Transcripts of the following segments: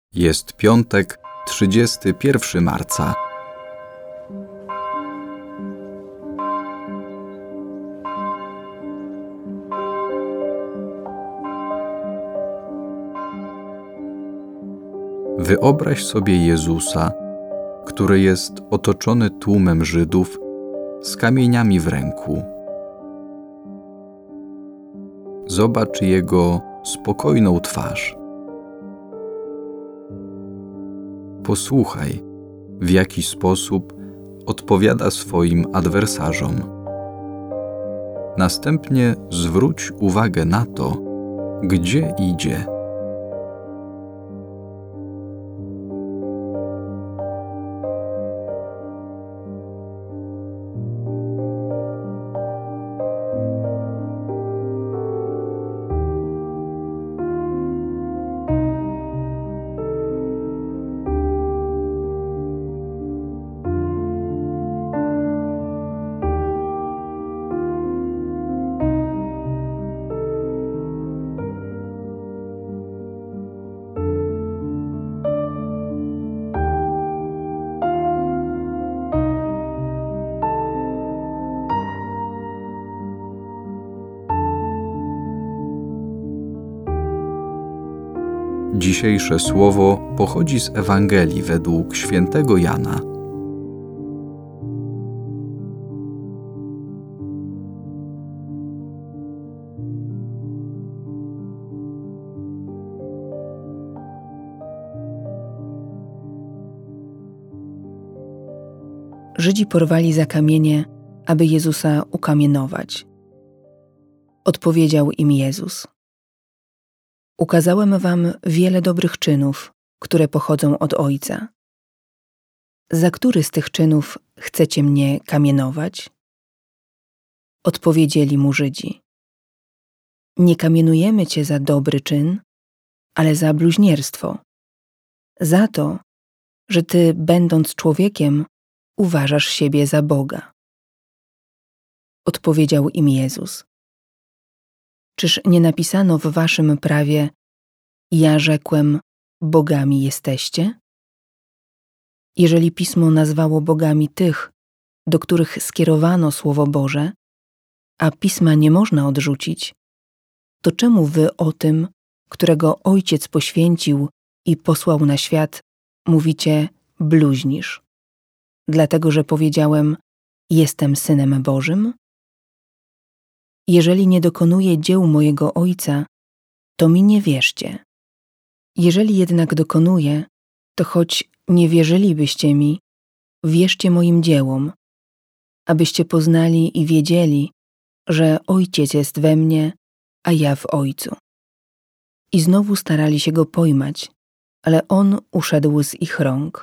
Jest piątek, 31 marca. Wyobraź sobie Jezusa, który jest otoczony tłumem Żydów z kamieniami w ręku. Zobacz jego spokojną twarz. Posłuchaj, w jaki sposób odpowiada swoim adwersarzom. Następnie zwróć uwagę na to, gdzie idzie. Dzisiejsze słowo pochodzi z Ewangelii według świętego Jana. Żydzi porwali za kamienie, aby Jezusa ukamienować. Odpowiedział im Jezus: Ukazałem wam wiele dobrych czynów, które pochodzą od Ojca. Za który z tych czynów chcecie mnie kamienować? Odpowiedzieli mu Żydzi: Nie kamienujemy cię za dobry czyn, ale za bluźnierstwo. Za to, że ty, będąc człowiekiem, uważasz siebie za Boga. Odpowiedział im Jezus: Czyż nie napisano w waszym prawie: Ja rzekłem, bogami jesteście? Jeżeli Pismo nazwało bogami tych, do których skierowano Słowo Boże, a Pisma nie można odrzucić, to czemu wy o tym, którego Ojciec poświęcił i posłał na świat, mówicie: bluźnisz? Dlatego, że powiedziałem: Jestem Synem Bożym? Jeżeli nie dokonuję dzieł mojego Ojca, to mi nie wierzcie. Jeżeli jednak dokonuję, to choć nie wierzylibyście mi, wierzcie moim dziełom, abyście poznali i wiedzieli, że Ojciec jest we mnie, a ja w Ojcu. I znowu starali się go pojmać, ale on uszedł z ich rąk.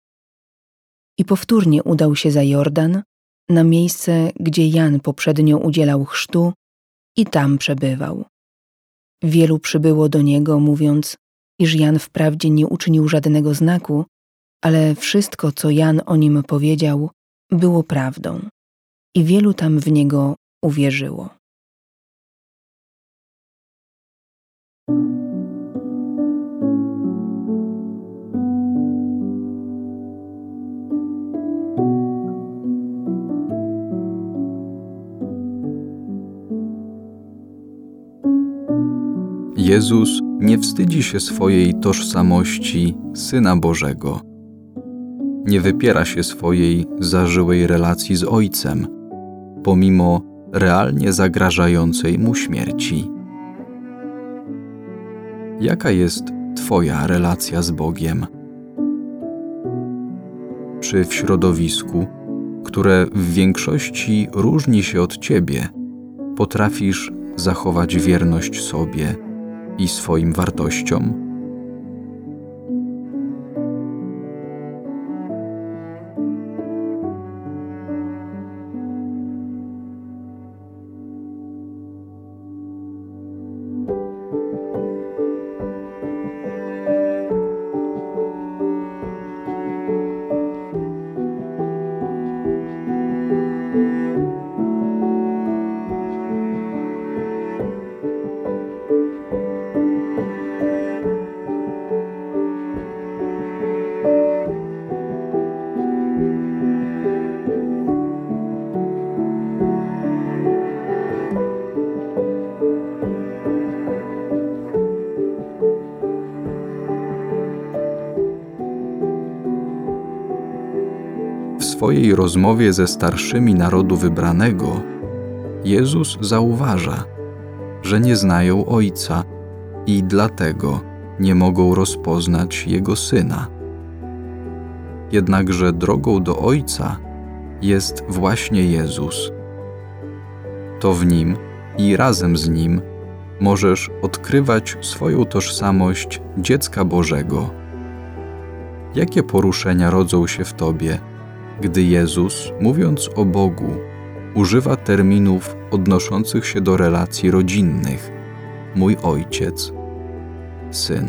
I powtórnie udał się za Jordan, na miejsce, gdzie Jan poprzednio udzielał chrztu, i tam przebywał. Wielu przybyło do niego, mówiąc, iż Jan wprawdzie nie uczynił żadnego znaku, ale wszystko, co Jan o nim powiedział, było prawdą. I wielu tam w niego uwierzyło. Jezus nie wstydzi się swojej tożsamości Syna Bożego. Nie wypiera się swojej zażyłej relacji z Ojcem, pomimo realnie zagrażającej mu śmierci. Jaka jest Twoja relacja z Bogiem? Czy w środowisku, które w większości różni się od Ciebie, potrafisz zachować wierność sobie i swoim wartościom? swojej rozmowie ze starszymi narodu wybranego Jezus zauważa, że nie znają Ojca i dlatego nie mogą rozpoznać Jego Syna. Jednakże drogą do Ojca jest właśnie Jezus. To w Nim i razem z Nim możesz odkrywać swoją tożsamość dziecka Bożego. Jakie poruszenia rodzą się w Tobie, gdy Jezus, mówiąc o Bogu, używa terminów odnoszących się do relacji rodzinnych: mój Ojciec, Syn.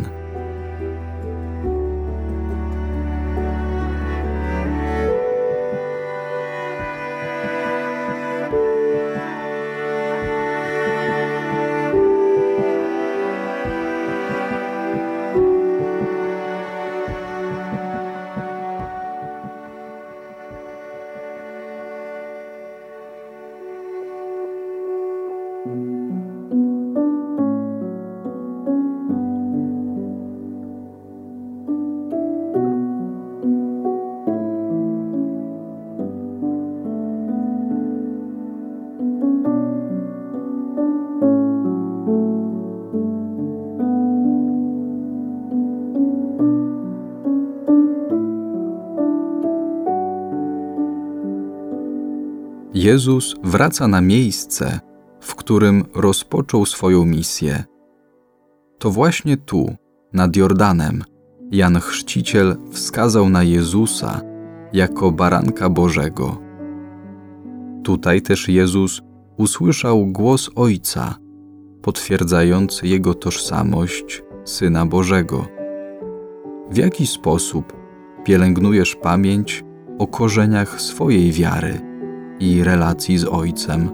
Jezus wraca na miejsce, w którym rozpoczął swoją misję. To właśnie tu, nad Jordanem, Jan Chrzciciel wskazał na Jezusa jako baranka Bożego. Tutaj też Jezus usłyszał głos Ojca, potwierdzający Jego tożsamość Syna Bożego. W jaki sposób pielęgnujesz pamięć o korzeniach swojej wiary i relacji z Ojcem?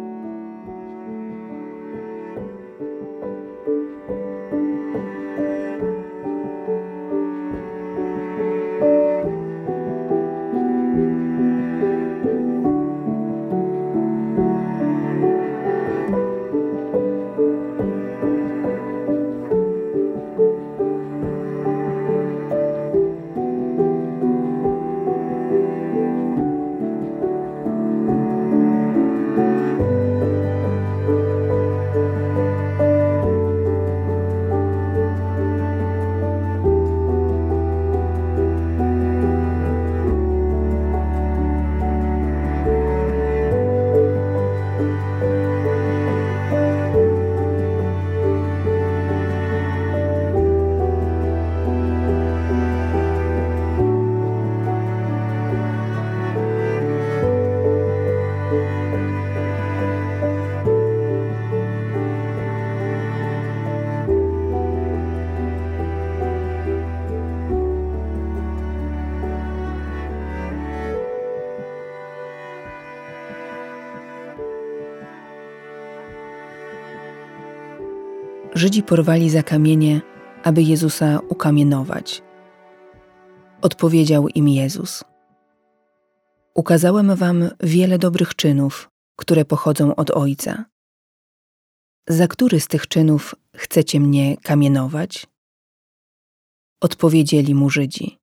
Żydzi porwali za kamienie, aby Jezusa ukamienować. Odpowiedział im Jezus: ukazałem wam wiele dobrych czynów, które pochodzą od Ojca. Za który z tych czynów chcecie mnie kamienować? Odpowiedzieli mu Żydzi: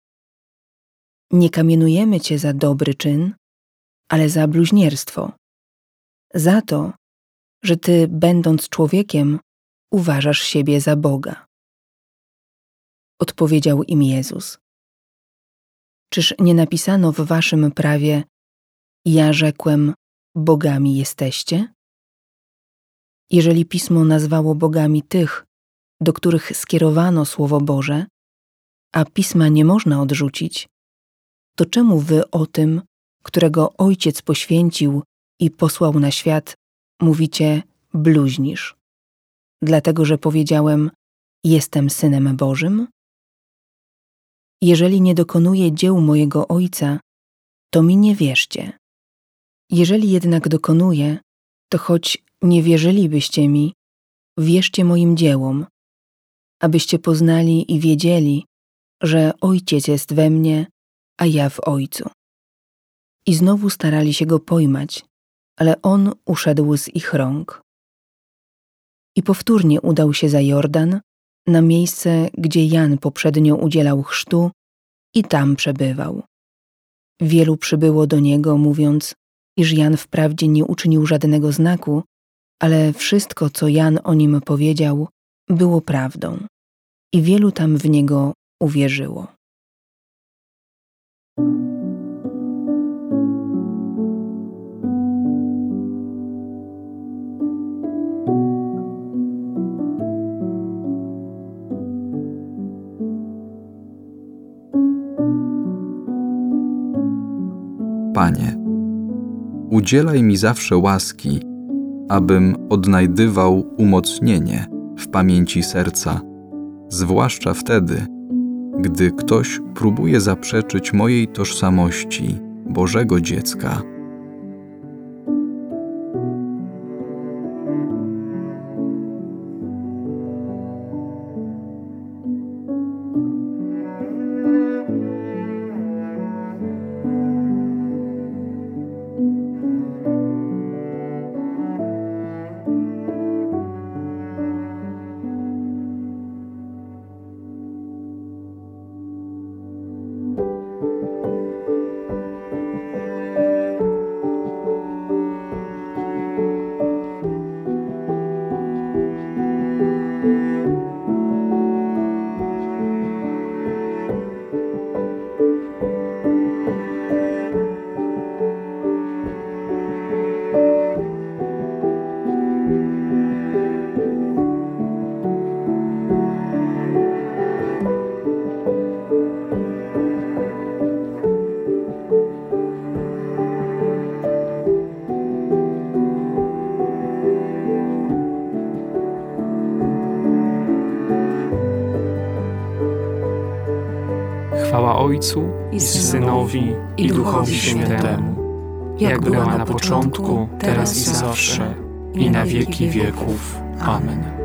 nie kamienujemy cię za dobry czyn, ale za bluźnierstwo, za to, że ty, będąc człowiekiem, uważasz siebie za Boga. Odpowiedział im Jezus: czyż nie napisano w waszym prawie: ja rzekłem, bogami jesteście? Jeżeli Pismo nazwało bogami tych, do których skierowano Słowo Boże, a Pisma nie można odrzucić, to czemu wy o tym, którego Ojciec poświęcił i posłał na świat, mówicie: bluźnisz? Dlatego, że powiedziałem: jestem Synem Bożym? Jeżeli nie dokonuję dzieł mojego Ojca, to mi nie wierzcie. Jeżeli jednak dokonuję, to choć nie wierzylibyście mi, wierzcie moim dziełom, abyście poznali i wiedzieli, że Ojciec jest we mnie, a ja w Ojcu. I znowu starali się go pojmać, ale on uszedł z ich rąk. I powtórnie udał się za Jordan, na miejsce, gdzie Jan poprzednio udzielał chrztu, i tam przebywał. Wielu przybyło do niego, mówiąc, iż Jan wprawdzie nie uczynił żadnego znaku, ale wszystko, co Jan o nim powiedział, było prawdą. I wielu tam w niego uwierzyło. Panie, udzielaj mi zawsze łaski, abym odnajdywał umocnienie w pamięci serca, zwłaszcza wtedy, gdy ktoś próbuje zaprzeczyć mojej tożsamości Bożego dziecka. Chwała Ojcu i Synowi, i Duchowi Świętemu, jak była na początku, teraz i zawsze, i na wieki wieków. Amen.